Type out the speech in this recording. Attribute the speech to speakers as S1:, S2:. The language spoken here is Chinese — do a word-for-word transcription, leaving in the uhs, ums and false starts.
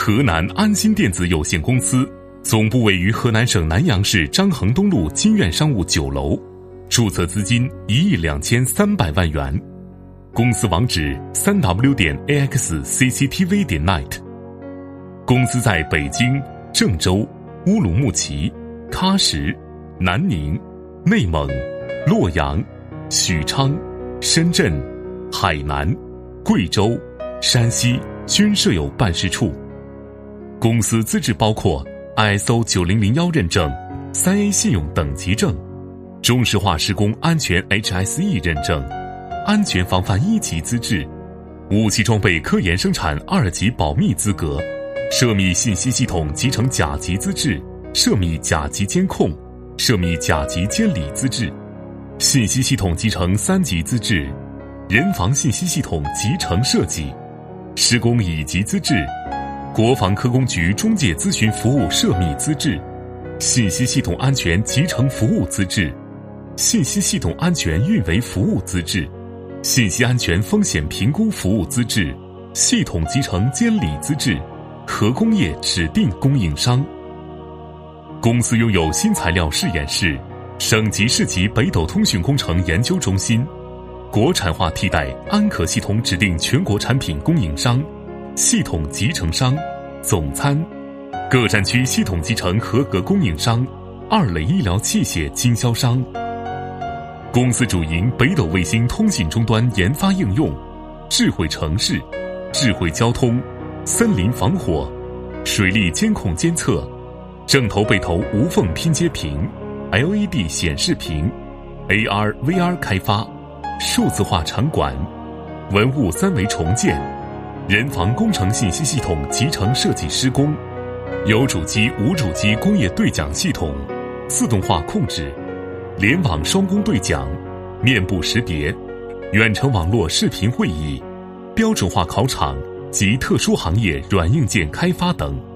S1: 河南安心电子有限公司，总部位于河南省南阳市张衡东路金苑商务九楼，注册资金一亿两千三百万元。公司网址 三 w 点 a x c c t v 点 net。公司在北京、郑州、乌鲁木齐、喀什、南宁、内蒙、洛阳、许昌、深圳、海南、贵州、山西均设有办事处。公司资质包括 I S O 九零零一认证、三 A 信用等级证、中石化施工安全 H S E 认证、安全防范一级资质、武器装备科研生产二级保密资格、涉密信息系统集成甲级资质、涉密甲级监控、涉密甲级监理资质、信息系统集成三级资质、人防信息系统集成设计、施工乙级资质、国防科工局中介咨询服务涉密资质、信息系统安全集成服务资质、信息系统安全运维服务资质、信息安全风险评估服务资质、系统集成监理资质、核工业指定供应商。公司拥有新材料试验室、省级市级北斗通讯工程研究中心、国产化替代安可系统指定全国产品供应商、系统集成商、总参、各战区系统集成合格供应商、二类医疗器械经销商。公司主营北斗卫星通信终端研发应用、智慧城市、智慧交通、森林防火、水利监控监测、正头背头无缝拼接屏、L E D 显示屏、A R、V R 开发、数字化场馆、文物三维重建、人防工程信息系统集成设计施工、有主机无主机工业对讲系统、自动化控制、联网双工对讲、面部识别、远程网络视频会议、标准化考场及特殊行业软硬件开发等。